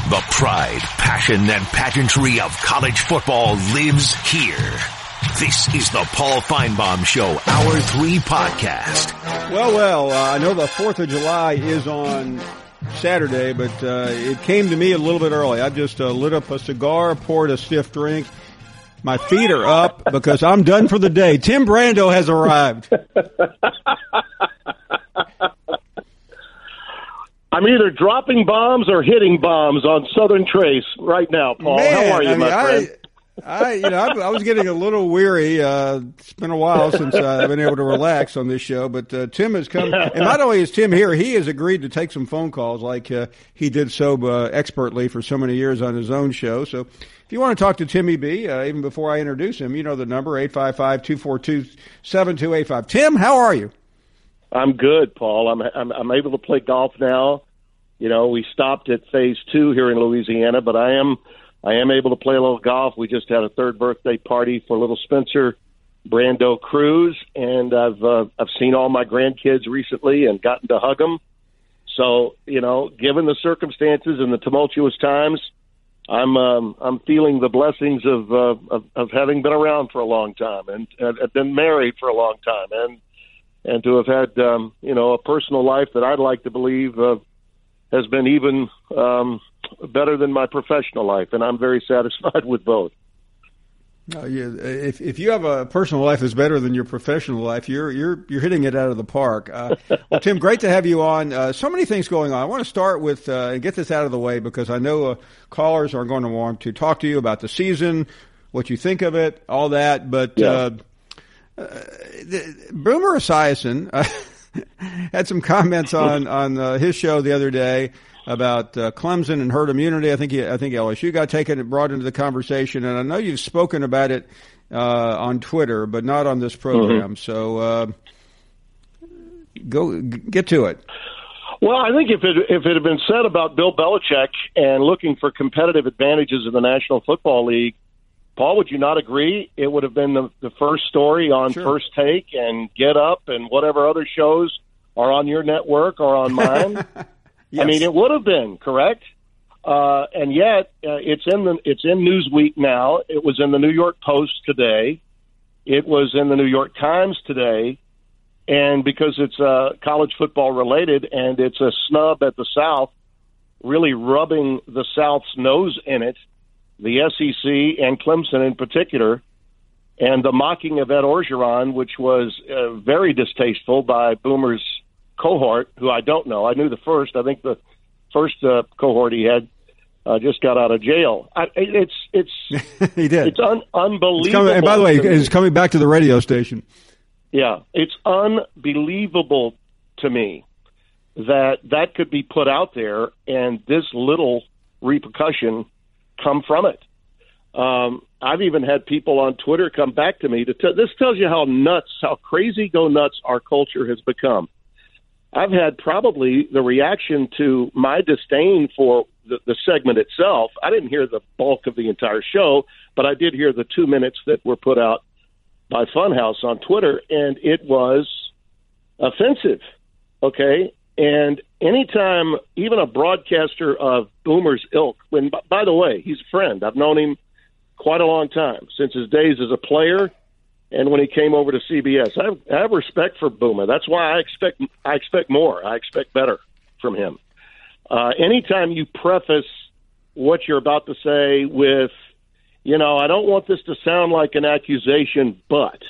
The pride, passion, and pageantry of college football lives here. This is the Paul Finebaum Show, Hour 3 podcast. Well, I know the 4th of July is on Saturday, but it came to me a little bit early. I just lit up a cigar, poured a stiff drink. My feet are up because I'm done for the day. Tim Brando has arrived. I'm either dropping bombs or hitting bombs on Southern Trace right now, Paul. Man, how are you, my friend? I was getting a little weary. It's been a while since I've been able to relax on this show, but Tim has come. And not only is Tim here, he has agreed to take some phone calls like he did so expertly for so many years on his own show. So if you want to talk to Timmy B, even before I introduce him, you know the number, 855-242-7285. Tim, how are you? I'm good, Paul. I'm able to play golf now. You know, we stopped at phase 2 here in Louisiana, but I am able to play a little golf. We just had a 3rd birthday party for little Spencer Brando Cruz, and I've seen all my grandkids recently and gotten to hug them. So, you know, given the circumstances and the tumultuous times, I'm feeling the blessings of having been around for a long time and have been married for a long time and to have had a personal life that I'd like to believe has been even better than my professional life, and I'm very satisfied with both. If you have a personal life that's better than your professional life, you're hitting it out of the park. Well, Tim, great to have you on. So many things going on. I want to start with and get this out of the way because I know callers are going to want to talk to you about the season, what you think of it, all that. But Boomer Esiason had some comments on his show the other day about Clemson and herd immunity. I think LSU got brought into the conversation, and I know you've spoken about it on Twitter, but not on this program. Mm-hmm. So get to it. Well, I think if it had been said about Bill Belichick and looking for competitive advantages in the National Football League, Paul, would you not agree? It would have been the first story on First Take and Get Up and whatever other shows are on your network or on mine. Yes. I mean, it would have been, correct? And yet, it's in Newsweek now. It was in the New York Post today. It was in the New York Times today. And because it's college football related and it's a snub at the South, really rubbing the South's nose in it, the SEC and Clemson in particular, and the mocking of Ed Orgeron, which was very distasteful by Boomer's cohort, who I don't know. I knew the first. I think the first cohort he had just got out of jail. It's he did. It's unbelievable. And by the way, he's coming back to the radio station. Yeah, it's unbelievable to me that could be put out there and this little repercussion come from it. I've even had people on Twitter come back to me this tells you how crazy go nuts our culture has become. I've had probably the reaction to my disdain for the segment itself. I didn't hear the bulk of the entire show, but I did hear the 2 minutes that were put out by Funhouse on Twitter, and it was offensive. Okay. And anytime even a broadcaster of Boomer's ilk, when, by the way, he's a friend. I've known him quite a long time, since his days as a player and when he came over to CBS. I have respect for Boomer. That's why I expect more. I expect better from him. Anytime you preface what you're about to say with, I don't want this to sound like an accusation, but,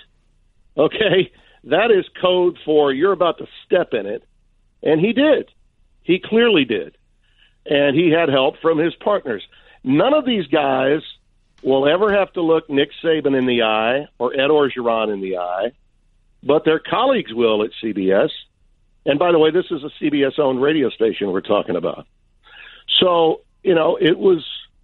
okay, that is code for you're about to step in it. And he did. He clearly did. And he had help from his partners. None of these guys will ever have to look Nick Saban in the eye or Ed Orgeron in the eye, but their colleagues will at CBS. And by the way, this is a CBS-owned radio station we're talking about. So, it was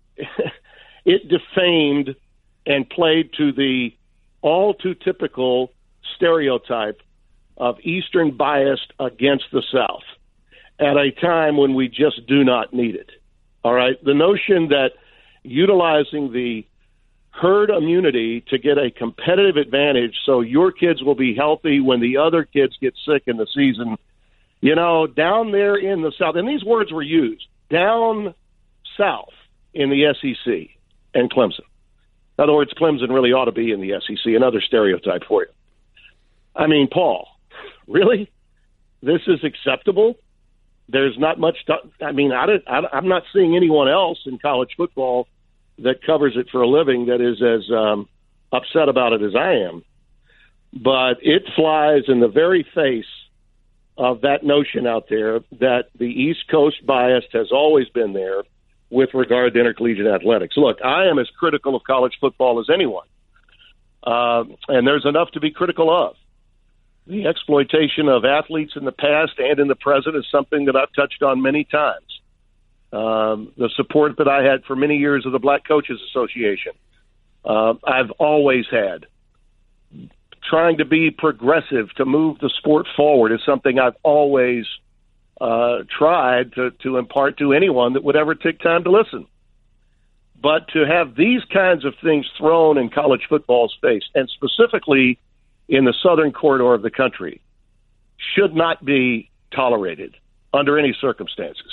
it defamed and played to the all too typical stereotype of Eastern bias against the South at a time when we just do not need it. All right? The notion that utilizing the herd immunity to get a competitive advantage so your kids will be healthy when the other kids get sick in the season, down there in the South, and these words were used, down south in the SEC and Clemson. In other words, Clemson really ought to be in the SEC, another stereotype for you. I mean, Paul, really? This is acceptable? There's not much I'm not seeing anyone else in college football that covers it for a living that is as upset about it as I am. But it flies in the very face of that notion out there that the East Coast bias has always been there with regard to intercollegiate athletics. Look, I am as critical of college football as anyone, and there's enough to be critical of. The exploitation of athletes in the past and in the present is something that I've touched on many times. The support that I had for many years of the Black Coaches Association, I've always had. Trying to be progressive, to move the sport forward, is something I've always tried to impart to anyone that would ever take time to listen. But to have these kinds of things thrown in college football's face, and specifically in the southern corridor of the country, should not be tolerated under any circumstances.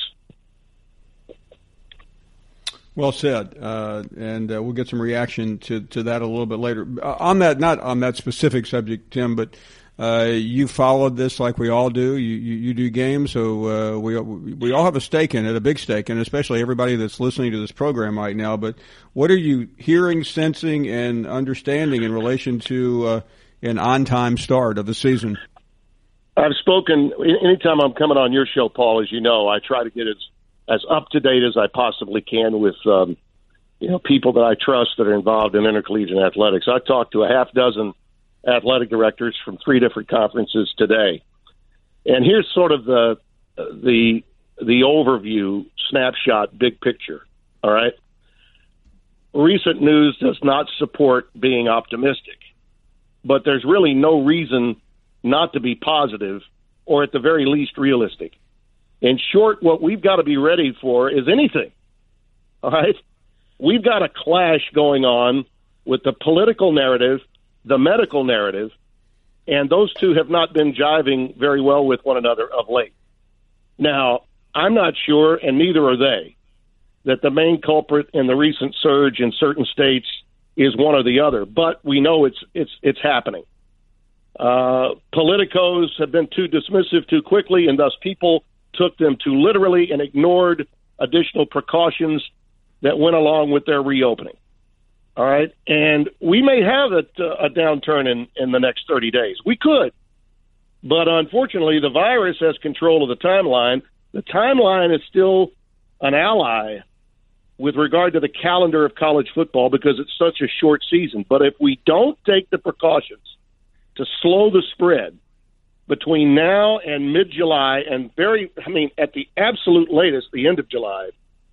Well said, and we'll get some reaction to that a little bit later. On that, not on that specific subject, Tim, but you followed this like we all do. You do games, so we all have a stake in it, a big stake, and especially everybody that's listening to this program right now. But what are you hearing, sensing, and understanding in relation to an on-time start of the season? I've spoken anytime I'm coming on your show, Paul. As you know, I try to get as up to date as I possibly can with people that I trust that are involved in intercollegiate athletics. I talked to a half dozen athletic directors from 3 different conferences today, and here's sort of the overview, snapshot, big picture. All right, recent news does not support being optimistic, but there's really no reason not to be positive, or at the very least realistic. In short, what we've got to be ready for is anything, all right? We've got a clash going on with the political narrative, the medical narrative, and those two have not been jiving very well with one another of late. Now, I'm not sure, and neither are they, that the main culprit in the recent surge in certain states is one or the other, but we know it's happening. Politicos have been too dismissive too quickly, and thus people took them too literally and ignored additional precautions that went along with their reopening. All right, and we may have a downturn in the next 30 days. We could, but unfortunately, the virus has control of the timeline. The timeline is still an ally with regard to the calendar of college football because it's such a short season. But if we don't take the precautions to slow the spread between now and mid-July and at the absolute latest, the end of July,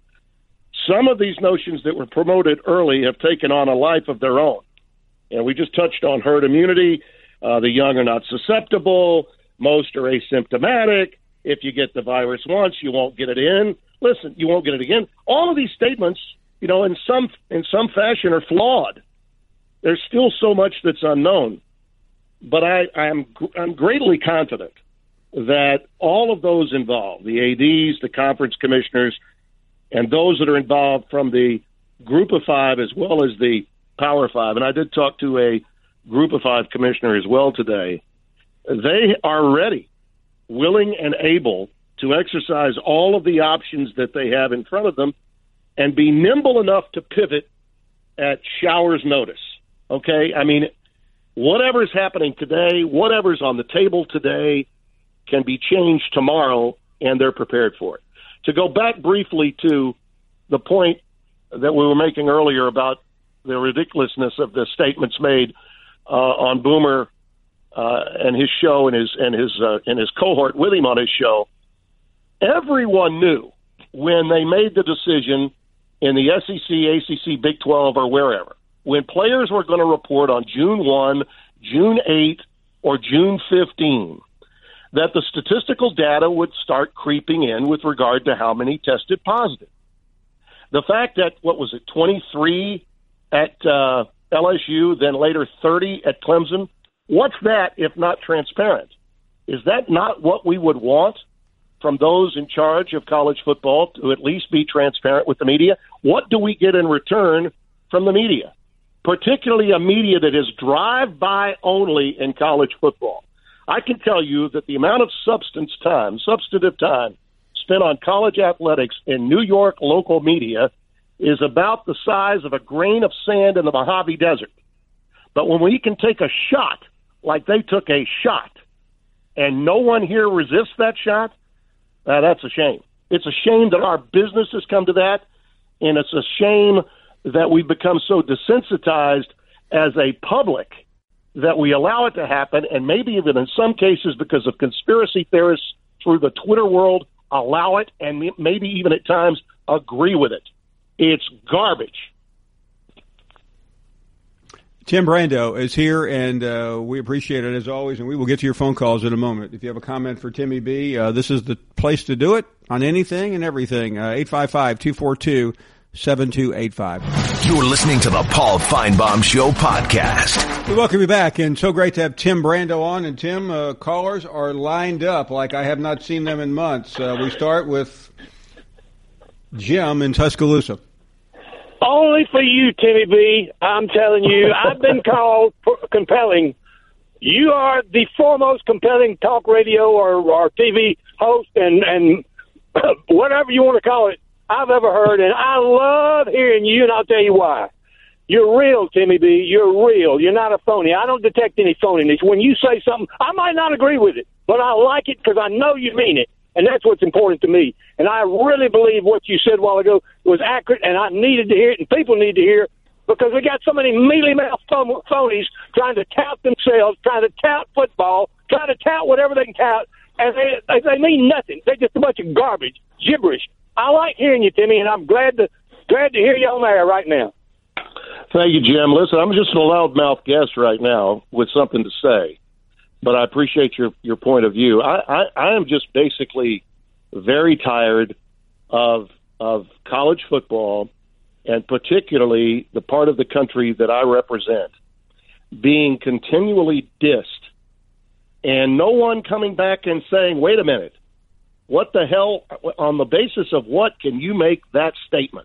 some of these notions that were promoted early have taken on a life of their own. And we just touched on herd immunity. The young are not susceptible. Most are asymptomatic. If you get the virus once, you won't get it in. Listen, you won't get it again. All of these statements, in some fashion are flawed. There's still so much that's unknown. But I'm greatly confident that all of those involved, the ADs, the conference commissioners, and those that are involved from the Group of 5 as well as the Power 5, and I did talk to a Group of 5 commissioner as well today, they are ready, willing, and able to exercise all of the options that they have in front of them and be nimble enough to pivot at shower's notice. Okay? Whatever's happening today, whatever's on the table today can be changed tomorrow, and they're prepared for it. To go back briefly to the point that we were making earlier about the ridiculousness of the statements made on Boomer and his show and his cohort with him on his show, everyone knew when they made the decision in the SEC, ACC, Big 12, or wherever, when players were going to report on June 1, June 8, or June 15, that the statistical data would start creeping in with regard to how many tested positive. The fact that, 23 at LSU, then later 30 at Clemson, what's that if not transparent? Is that not what we would want? from those in charge of college football to at least be transparent with the media. What do we get in return from the media, particularly a media that is drive-by only in college football? I can tell you that the amount of substantive time spent on college athletics in New York local media is about the size of a grain of sand in the Mojave Desert. But when we can take a shot like they took a shot and no one here resists that shot, that's a shame. It's a shame that our business has come to that, and it's a shame that we've become so desensitized as a public that we allow it to happen, and maybe even in some cases because of conspiracy theorists through the Twitter world allow it and maybe even at times agree with it. It's garbage. Tim Brando is here, and we appreciate it as always, and we will get to your phone calls in a moment. If you have a comment for Timmy B, this is the place to do it on anything and everything. 855-242-7285. You're listening to the Paul Feinbaum Show podcast. We welcome you back, and so great to have Tim Brando on. And Tim, callers are lined up like I have not seen them in months. We start with Jim in Tuscaloosa. Only for you, Timmy B. I'm telling you, I've been called compelling. You are the foremost compelling talk radio or TV host and whatever you want to call it I've ever heard, and I love hearing you, and I'll tell you why. You're real, Timmy B. You're real. You're not a phony. I don't detect any phoniness. When you say something, I might not agree with it, but I like it because I know you mean it. And that's what's important to me. And I really believe what you said a while ago was accurate, and I needed to hear it, and people need to hear it, because we got so many mealy-mouthed phonies trying to tout themselves, trying to tout football, trying to tout whatever they can tout, and they mean nothing. They're just a bunch of garbage, gibberish. I like hearing you, Timmy, and I'm glad to hear you on there right now. Thank you, Jim. Listen, I'm just a loudmouth guest right now with something to say, but I appreciate your point of view. I am just basically very tired of college football, and particularly the part of the country that I represent, being continually dissed, and no one coming back and saying, wait a minute, what the hell, on the basis of what can you make that statement?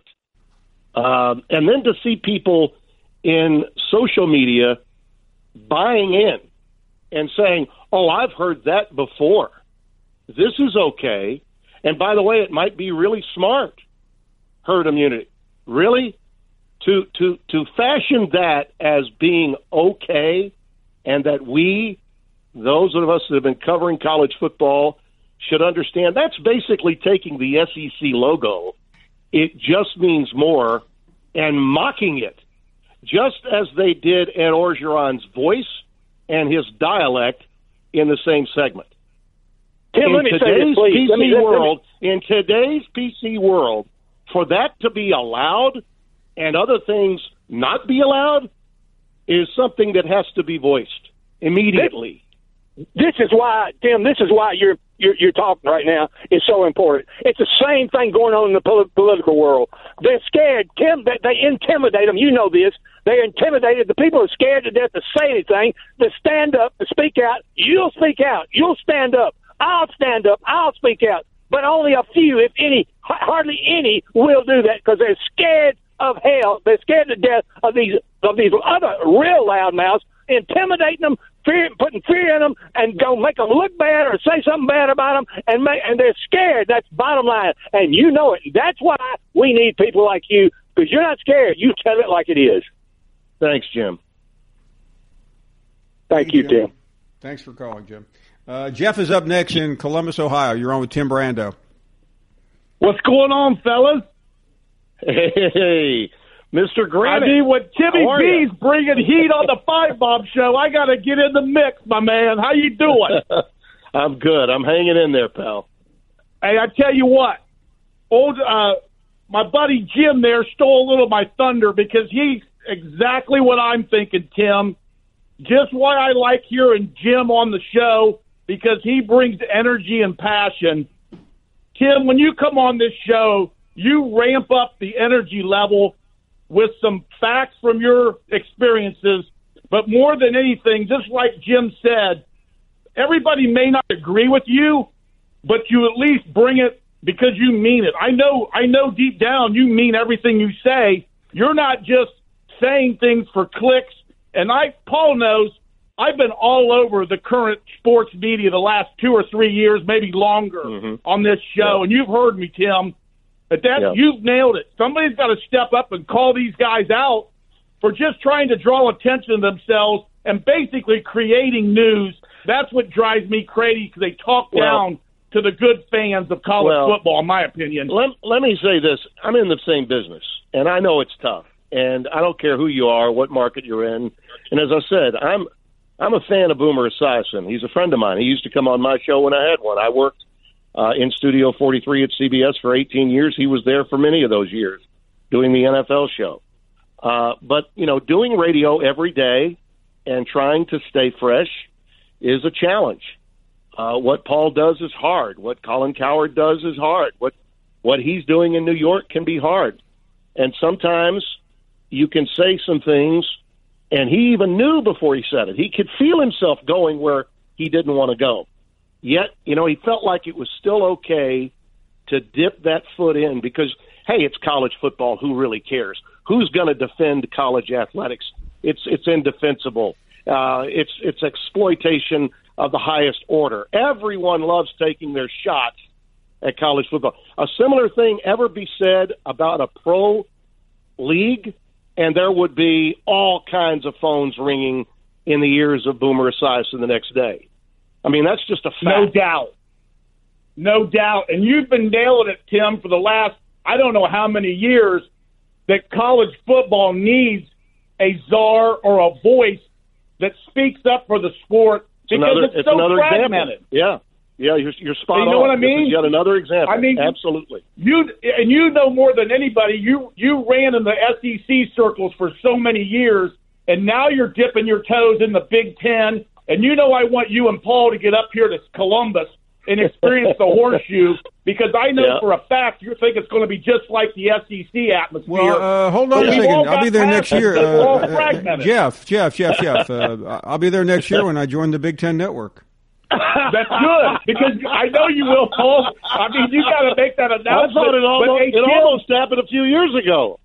And then to see people in social media buying in and saying, oh, I've heard that before. This is okay. And by the way, it might be really smart, herd immunity. Really? To fashion that as being okay, and that we, those of us that have been covering college football, should understand that's basically taking the SEC logo. It just means more, and mocking it, just as they did Ed Orgeron's voice and his dialect in the same segment. Tim, let me say this, please. In today's PC world, for that to be allowed and other things not be allowed is something that has to be voiced immediately. This is why, Tim, you're talking right now is so important. It's the same thing going on in the political world. They're scared. Tim, they intimidate them. You know this. They're intimidated. The people are scared to death to say anything, to stand up, to speak out. You'll speak out. You'll stand up. I'll stand up. I'll speak out. But only a few, if any, hardly any, will do that because they're scared of hell. They're scared to death of these other real loudmouths, intimidating them, putting fear in them, and go make them look bad or say something bad about them, and they're scared. That's bottom line, and you know it. That's why we need people like you, because you're not scared. You tell it like it is. Thanks, Jim. Thank you, Tim. Thanks for calling, Jim. Jeff is up next in Columbus, Ohio. You're on with Tim Brando. What's going on, fellas? Hey, Mr. Grant. I mean, when Timmy B's bringing heat on the Feinbaum Show, I got to get in the mix, my man. How you doing? I'm good. I'm hanging in there, pal. Hey, I tell you what, my buddy Jim there stole a little of my thunder because he's exactly what I'm thinking, Tim. Just why I like hearing Jim on the show, because he brings energy and passion. Tim, when you come on this show, you ramp up the energy level with some facts from your experiences, but more than anything, just like Jim said, everybody may not agree with you, but you at least bring it because you mean it. I know deep down you mean everything you say. You're not just saying things for clicks. And Paul knows I've been all over the current sports media the last 2 or 3 years, maybe longer, on this show. Yeah. And you've heard me, Tim. You've nailed it. Somebody's got to step up and call these guys out for just trying to draw attention to themselves and basically creating news. That's what drives me crazy because they talk down to the good fans of college football, in my opinion. Let me say this. I'm in the same business, and I know it's tough. And I don't care who you are, what market you're in. And as I said, I'm a fan of Boomer Esiason. He's a friend of mine. He used to come on my show when I had one. I worked in Studio 43 at CBS for 18 years. He was there for many of those years doing the NFL show. But, doing radio every day and trying to stay fresh is a challenge. What Paul does is hard. What Colin Cowherd does is hard. What he's doing in New York can be hard. And sometimes you can say some things, and he even knew before he said it. He could feel himself going where he didn't want to go. Yet, he felt like it was still okay to dip that foot in because, hey, it's college football. Who really cares? Who's going to defend college athletics? It's indefensible. It's exploitation of the highest order. Everyone loves taking their shots at college football. A similar thing ever be said about a pro league, and there would be all kinds of phones ringing in the ears of Boomer Esiason the next day. I mean, that's just a fact. No doubt. And you've been nailing it, Tim, for the last, I don't know how many years, that college football needs a czar or a voice that speaks up for the sport because it's so fragmented. Example. Yeah, you're spot on. You know what I mean? This is yet another example. I mean, absolutely. You know more than anybody. You ran in the SEC circles for so many years, and now you're dipping your toes in the Big Ten. And I want you and Paul to get up here to Columbus and experience the horseshoe because I know for a fact you think it's going to be just like the SEC atmosphere. Well, hold on a second. I'll be there next year. Jeff. I'll be there next year when I join the Big Ten Network. That's good because I know you will, Paul. I mean, you got to make that announcement. I thought it almost happened a few years ago.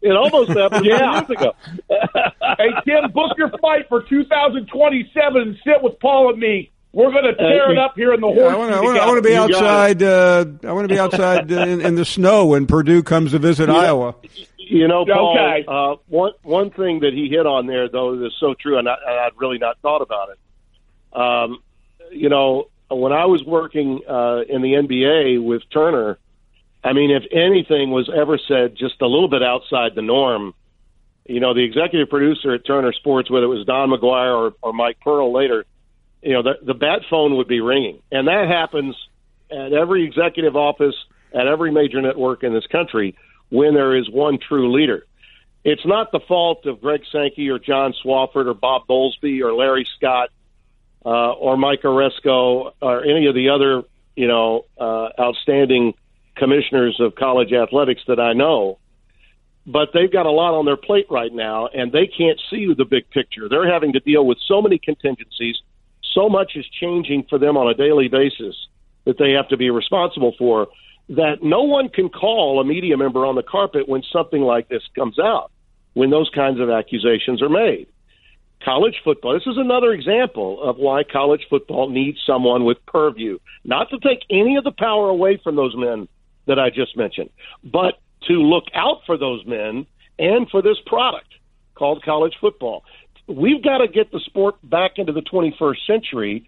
Hey, Tim, book your flight for 2027 and sit with Paul and me. We're going to tear it up here in the horseshoe. I want to be outside. I want to be outside in the snow when Purdue comes to visit Iowa. Paul. Okay. One thing that he hit on there, though, is so true, and I'd really not thought about it. When I was working in the NBA with Turner, I mean, if anything was ever said just a little bit outside the norm, the executive producer at Turner Sports, whether it was Don McGuire or Mike Pearl later, the bat phone would be ringing. And that happens at every executive office, at every major network in this country when there is one true leader. It's not the fault of Greg Sankey or John Swofford or Bob Bowlesby or Larry Scott or Mike Oresco or any of the other, outstanding commissioners of college athletics that I know. But they've got a lot on their plate right now, and they can't see the big picture. They're having to deal with so many contingencies. So much is changing for them on a daily basis that they have to be responsible for, that no one can call a media member on the carpet when something like this comes out, when those kinds of accusations are made. College football, this is another example of why college football needs someone with purview, not to take any of the power away from those men that I just mentioned, but to look out for those men and for this product called college football. We've got to get the sport back into the 21st century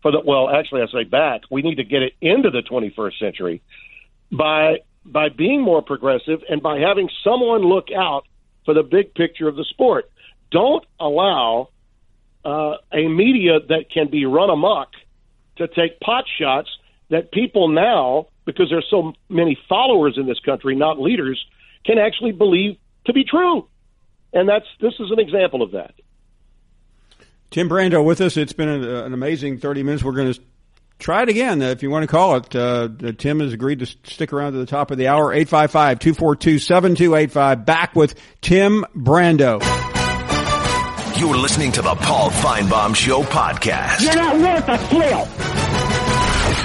we need to get it into the 21st century by being more progressive and by having someone look out for the big picture of the sport. Don't allow a media that can be run amok to take pot shots that people now, because there's so many followers in this country, not leaders, can actually believe to be true. And this is an example of that. Tim Brando with us. It's been an amazing 30 minutes. We're going to try it again, if you want to call it. Tim has agreed to stick around to the top of the hour. 855-242-7285. Back with Tim Brando. You're listening to the Paul Feinbaum Show podcast. You're not worth a flail.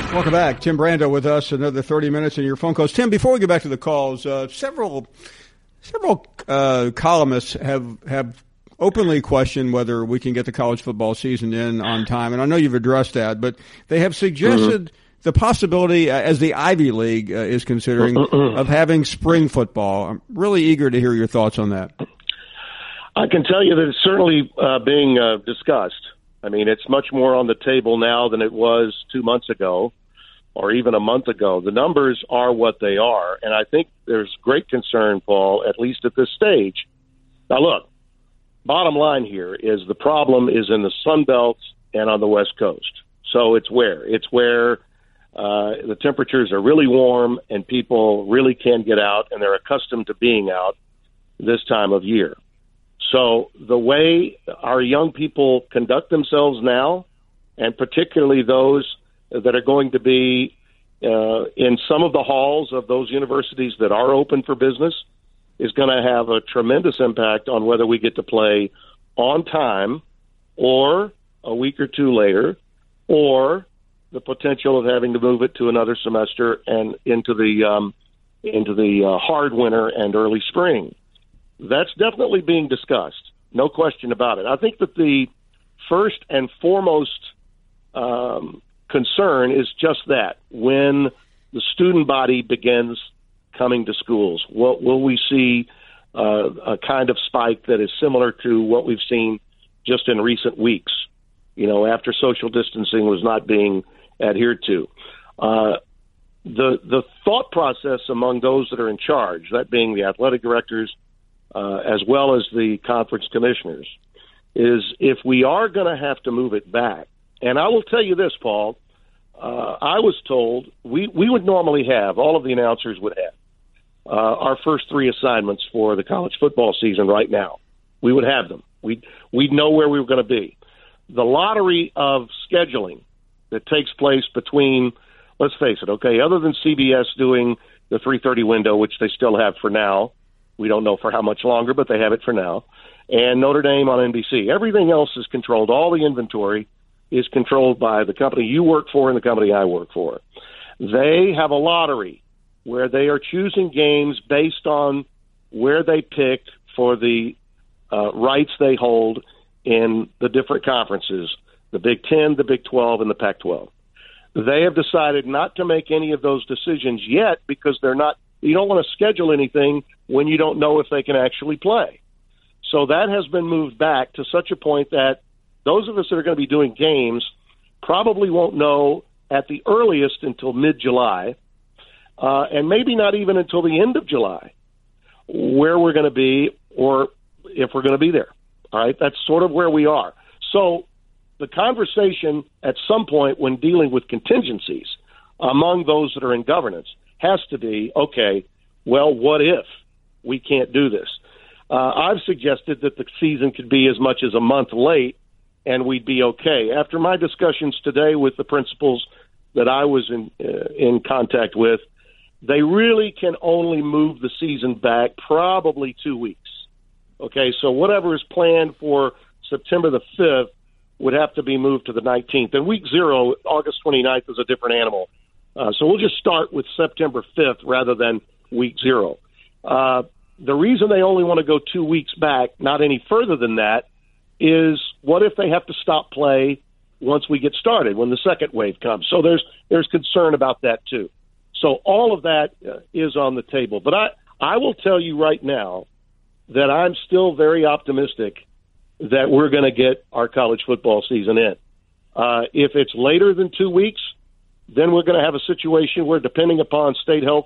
Welcome back. Tim Brando with us, another 30 minutes in your phone calls. Tim, before we get back to the calls, several columnists have openly questioned whether we can get the college football season in on time. And I know you've addressed that, but they have suggested the possibility, as the Ivy League is considering, of having spring football. I'm really eager to hear your thoughts on that. I can tell you that it's certainly being discussed. I mean, it's much more on the table now than it was 2 months ago or even a month ago. The numbers are what they are, and I think there's great concern, Paul, at least at this stage. Now, look, bottom line here is the problem is in the Sun Belt and on the West Coast. So it's where the temperatures are really warm and people really can get out, and they're accustomed to being out this time of year. So the way our young people conduct themselves now, and particularly those that are going to be in some of the halls of those universities that are open for business, is going to have a tremendous impact on whether we get to play on time or a week or two later, or the potential of having to move it to another semester and into the hard winter and early spring. That's definitely being discussed, no question about it. I think that the first and foremost concern is just that. When the student body begins coming to schools, will we see a kind of spike that is similar to what we've seen just in recent weeks, after social distancing was not being adhered to? The thought process among those that are in charge, that being the athletic directors, as well as the conference commissioners, is if we are going to have to move it back. And I will tell you this, Paul, I was told we would normally have, all of the announcers would have, our first three assignments for the college football season right now. We would have them. We'd know where we were going to be. The lottery of scheduling that takes place between, let's face it, okay, other than CBS doing the 3:30 window, which they still have for now, we don't know for how much longer, but they have it for now, and Notre Dame on NBC. Everything else is controlled. All the inventory is controlled by the company you work for and the company I work for. They have a lottery where they are choosing games based on where they picked for the rights they hold in the different conferences, the Big Ten, the Big 12, and the Pac-12. They have decided not to make any of those decisions yet because you don't want to schedule anything when you don't know if they can actually play. So that has been moved back to such a point that those of us that are going to be doing games probably won't know at the earliest until mid-July, and maybe not even until the end of July, where we're going to be or if we're going to be there. All right, that's sort of where we are. So the conversation at some point when dealing with contingencies among those that are in governance has to be, okay, well, what if we can't do this? I've suggested that the season could be as much as a month late and we'd be okay. After my discussions today with the principals that I was in contact with, they really can only move the season back probably 2 weeks. Okay, so whatever is planned for September the 5th would have to be moved to the 19th. And week 0, August 29th, is a different animal. So we'll just start with September 5th rather than week 0. The reason they only want to go 2 weeks back, not any further than that, is what if they have to stop play once we get started, when the second wave comes? So there's concern about that too. So all of that is on the table. But I will tell you right now that I'm still very optimistic that we're going to get our college football season in. If it's later than 2 weeks, then we're going to have a situation where, depending upon state health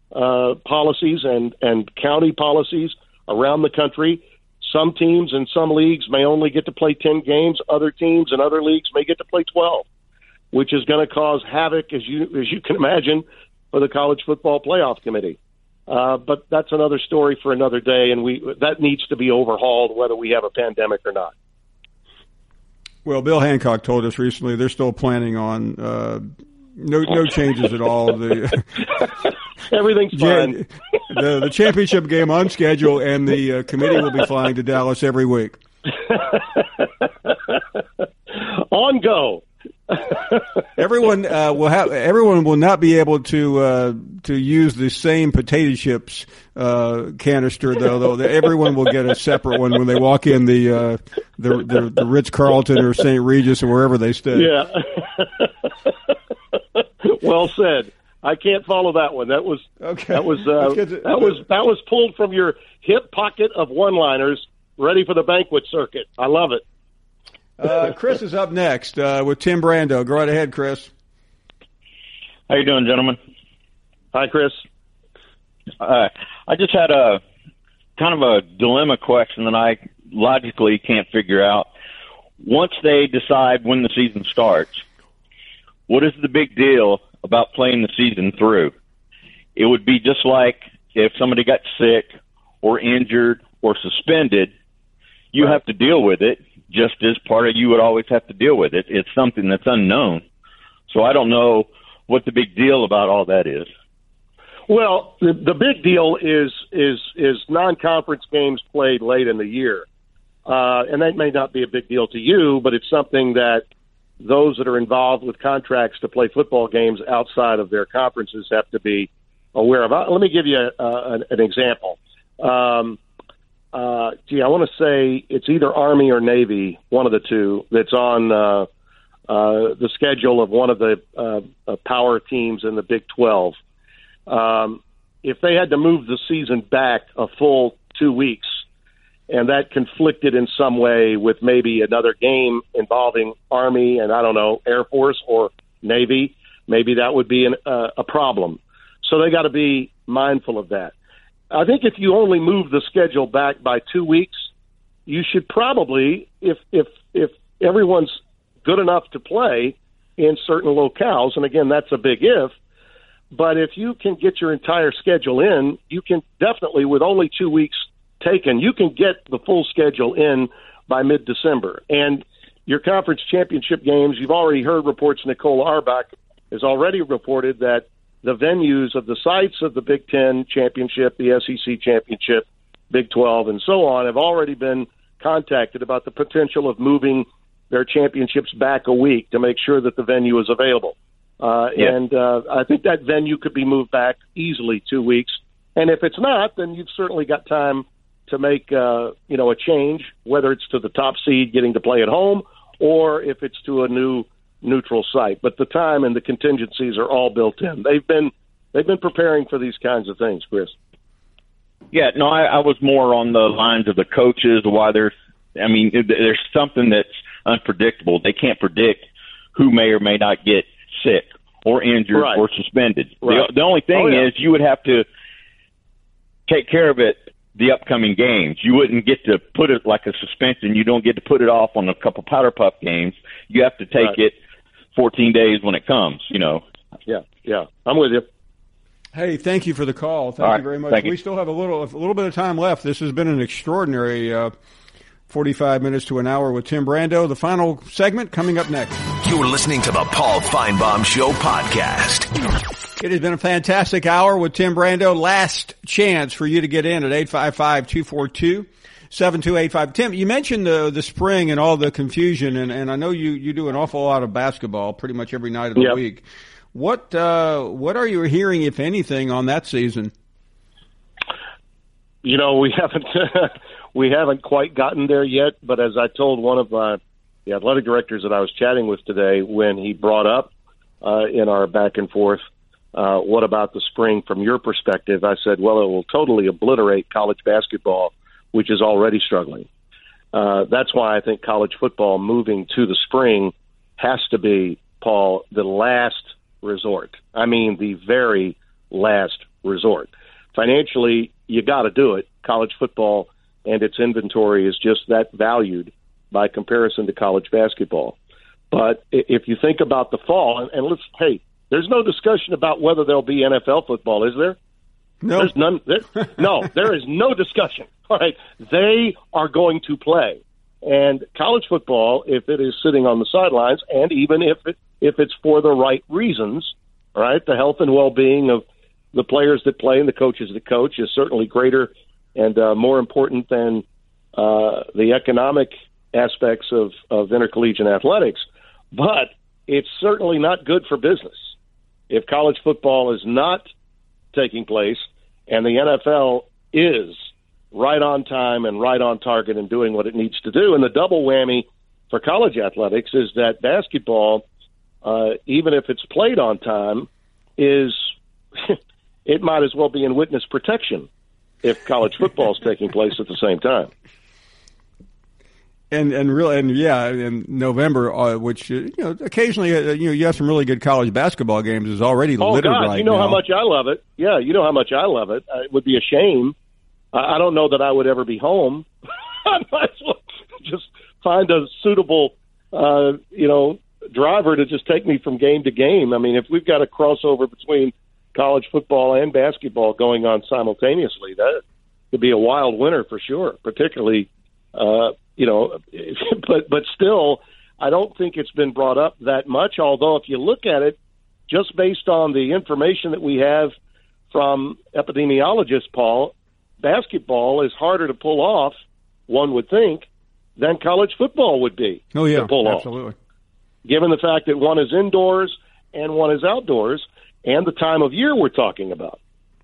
policies and county policies around the country, some teams and some leagues may only get to play 10 games. Other teams and other leagues may get to play 12, which is going to cause havoc, as you can imagine, for the College Football Playoff Committee. But that's another story for another day, and that needs to be overhauled whether we have a pandemic or not. Well, Bill Hancock told us recently they're still planning on no changes at all. Everything's fine. The championship game on schedule, and the committee will be flying to Dallas every week. On go. Everyone will not be able to use the same potato chips canister though. Everyone will get a separate one when they walk in the Ritz-Carlton or St. Regis or wherever they stay. Yeah. Well said. I can't follow that one. That was okay. That was pulled from your hip pocket of one-liners, ready for the banquet circuit. I love it. Chris is up next with Tim Brando. Go right ahead, Chris. How you doing, gentlemen? Hi, Chris. I just had a kind of a dilemma question that I logically can't figure out. Once they decide when the season starts, what is the big deal about playing the season through? It would be just like if somebody got sick or injured or suspended, you have to deal with it. Just as part of you would always have to deal with it. It's something that's unknown. So I don't know what the big deal about all that is. Well, the big deal is non-conference games played late in the year. And that may not be a big deal to you, but it's something that those that are involved with contracts to play football games outside of their conferences have to be aware of. Let me give you an example. I want to say it's either Army or Navy, one of the two, that's on the schedule of one of the power teams in the Big 12. If they had to move the season back a full 2 weeks, and that conflicted in some way with maybe another game involving Army and, I don't know, Air Force or Navy, maybe that would be a problem. So they got to be mindful of that. I think if you only move the schedule back by 2 weeks, you should probably, if everyone's good enough to play in certain locales, and again, that's a big if, but if you can get your entire schedule in, you can definitely, with only 2 weeks taken, you can get the full schedule in by mid-December. And your conference championship games, you've already heard reports. Nicole Auerbach has already reported that the venues of the sites of the Big Ten championship, the SEC championship, Big 12, and so on have already been contacted about the potential of moving their championships back a week to make sure that the venue is available. And I think that venue could be moved back easily 2 weeks. And if it's not, then you've certainly got time to make a change, whether it's to the top seed getting to play at home or if it's to a new neutral site. But the time and the contingencies are all built in. They've been preparing for these kinds of things, Chris. Yeah, no, I was more on the lines of the coaches, why there's something that's unpredictable. They can't predict who may or may not get sick or injured or suspended. Right. The only thing is you would have to take care of it the upcoming games. You wouldn't get to put it like a suspension. You don't get to put it off on a couple powder puff games. You have to take it 14 days when it comes, Yeah, I'm with you. Hey, thank you for the call. Thank you very much. We still have a little bit of time left. This has been an extraordinary 45 minutes to an hour with Tim Brando. The final segment coming up next. You're listening to the Paul Feinbaum Show podcast. It has been a fantastic hour with Tim Brando. Last chance for you to get in at 855-242-7285. Tim, you mentioned the spring and all the confusion, and I know you do an awful lot of basketball pretty much every night of the week. What are you hearing, if anything, on that season? We haven't quite gotten there yet, but as I told one of the athletic directors that I was chatting with today, when he brought up in our back and forth, what about the spring from your perspective, I said, well, it will totally obliterate college basketball, which is already struggling. That's why I think college football moving to the spring has to be, Paul, the last resort. I mean, the very last resort. Financially, you got to do it. College football and its inventory is just that valued by comparison to college basketball. But if you think about the fall, and there's no discussion about whether there'll be NFL football, is there? No. There's none. There is no discussion. All right. They are going to play. And college football, if it is sitting on the sidelines, and even if it's for the right reasons, all right, the health and well-being of the players that play and the coaches that coach is certainly greater and more important than the economic aspects of intercollegiate athletics. But it's certainly not good for business if college football is not taking place and the NFL is right on time and right on target and doing what it needs to do. And the double whammy for college athletics is that basketball, even if it's played on time, is it might as well be in witness protection if college football is taking place at the same time. And in November, which occasionally you have some really good college baskbasketball games, is already littered right now. You know how much I love it. Yeah, you know how much I love it. It would be a shame. I don't know that I would ever be home. I might as well just find a suitable, driver to just take me from game to game. I mean, if we've got a crossover between college football and basketball going on simultaneously, that could be a wild winter for sure. Particularly, but still, I don't think it's been brought up that much. Although, if you look at it, just based on the information that we have from epidemiologists, Paul, basketball is harder to pull off, one would think, than college football would be to pull absolutely. Off. Given the fact that one is indoors and one is outdoors, and the time of year we're talking about.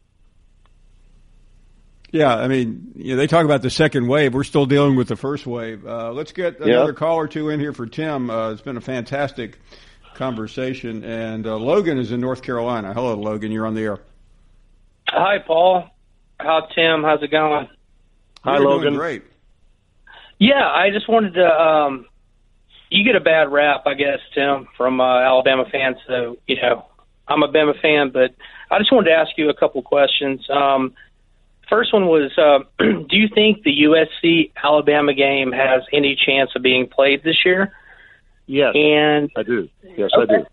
Yeah, I mean, they talk about the second wave. We're still dealing with the first wave. Let's get another call or two in here for Tim. It's been a fantastic conversation. And Logan is in North Carolina. Hello, Logan. You're on the air. Hi, Paul. Hi, Tim. How's it going? Hi, Logan. Doing great. Yeah, I just wanted to you get a bad rap, I guess, Tim, from Alabama fans. So, I'm a Bama fan, but I just wanted to ask you a couple questions. First one was, do you think the USC-Alabama game has any chance of being played this year? Yes, I do. Yes, okay. I do.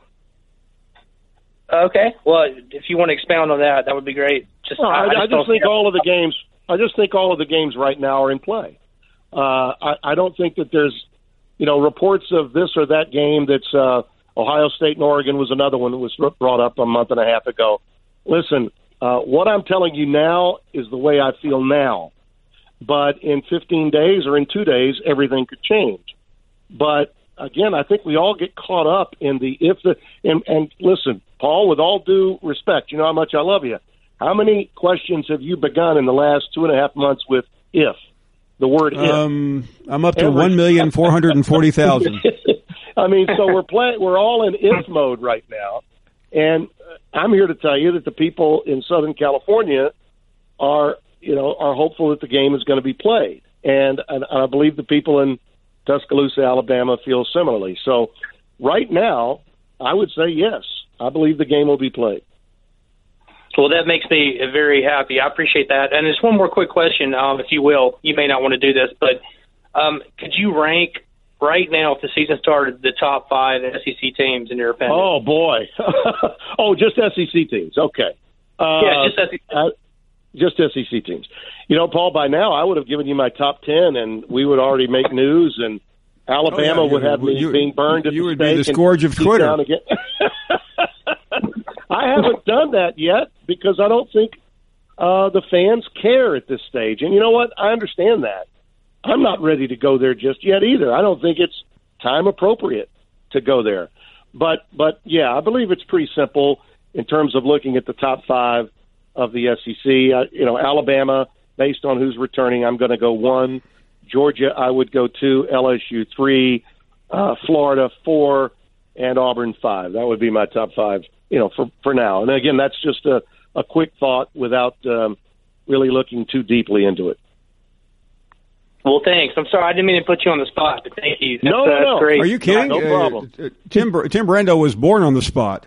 Okay. Well, if you want to expound on that, that would be great. I just think all of the games. I just think all of the games right now are in play. I don't think that there's, reports of this or that game. That's Ohio State and Oregon was another one that was brought up a month and a half ago. Listen, what I'm telling you now is the way I feel now. But in 15 days or in 2 days, everything could change. But again, I think we all get caught up in the and listen, Paul, with all due respect, you know how much I love you. How many questions have you begun in the last 2.5 months with if? The word if. I'm up to 1,440,000. I mean, so we're all in if mode right now. And I'm here to tell you that the people in Southern California are hopeful that the game is going to be played. And I believe the people in Tuscaloosa, Alabama feel similarly. So right now, I would say yes. I believe the game will be played. Well, that makes me very happy. I appreciate that. And just one more quick question, if you will. You may not want to do this, but could you rank right now, if the season started, the top 5 SEC teams in your opinion? Oh, boy. Just SEC teams. Okay. Just SEC. Just SEC teams. Paul, by now I would have given you my top 10, and we would already make news, and Alabama would have me being burned at the stake. You would be the scourge of Twitter. I haven't done that yet because I don't think the fans care at this stage. And you know what? I understand that. I'm not ready to go there just yet either. I don't think it's time appropriate to go there. But yeah, I believe it's pretty simple in terms of looking at the top 5 of the SEC. Alabama, based on who's returning, I'm going to go 1. Georgia, I would go 2. LSU 3. Florida 4, and Auburn 5. That would be my top 5. For now. And again, that's just a quick thought without really looking too deeply into it. Well, thanks. I'm sorry, I didn't mean to put you on the spot, but thank you. No. That's great. Are you kidding? No problem. Tim Brando was born on the spot.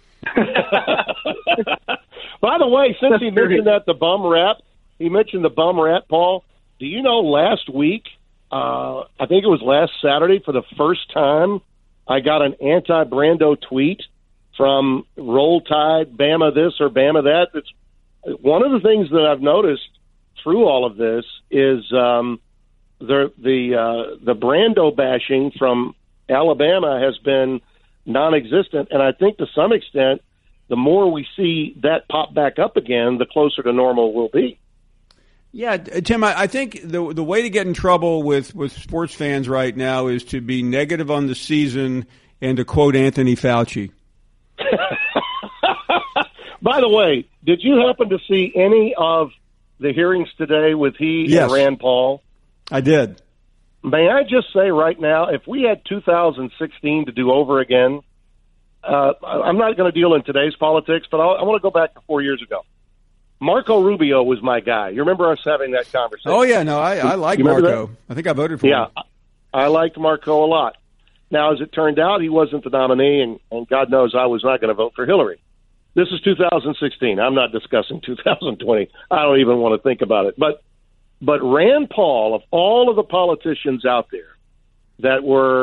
By the way, since he mentioned the bum rap, Paul, do you know last week, I think it was last Saturday, for the first time, I got an anti-Brando tweet from Roll Tide, Bama this or Bama that. It's one of the things that I've noticed through all of this is the Brando bashing from Alabama has been non-existent, and I think to some extent, the more we see that pop back up again, the closer to normal we'll be. Yeah, Tim, I think the way to get in trouble with sports fans right now is to be negative on the season and to quote Anthony Fauci. By the way, did you happen to see any of the hearings today with Yes. and Rand Paul? I did. May I just say right now, if we had 2016 to do over again, I'm not going to deal in today's politics, but I want to go back to 4 years ago. Marco Rubio was my guy. You remember us having that conversation? Oh, yeah, no, I like Marco. I think I voted for him. Yeah, I liked Marco a lot. Now, as it turned out, he wasn't the nominee, and God knows I was not going to vote for Hillary. This is 2016. I'm not discussing 2020. I don't even want to think about it. But Rand Paul, of all of the politicians out there that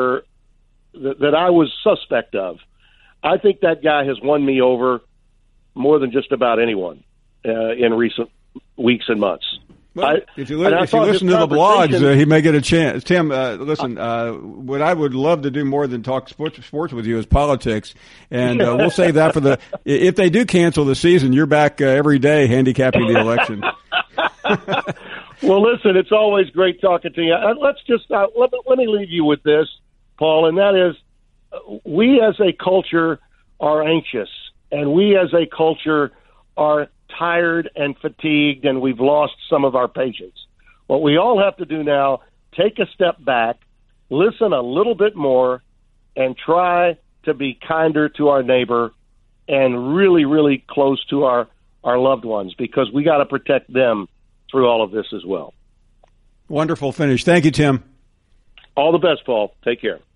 I was suspect of, I think that guy has won me over more than just about anyone in recent weeks and months. Well, if you listen to the blogs, he may get a chance. Tim, listen, what I would love to do more than talk sports with you is politics, and we'll save that for if they do cancel the season, you're back every day handicapping the election. Well, listen, it's always great talking to you. Let's just let me leave you with this, Paul, and that is we as a culture are anxious, and we as a culture are tired and fatigued, and we've lost some of our patience. What we all have to do now, take a step back, listen a little bit more, and try to be kinder to our neighbor and really, really close to our loved ones, because we got to protect them through all of this as well. Wonderful finish. Thank you, Tim. All the best, Paul. Take care.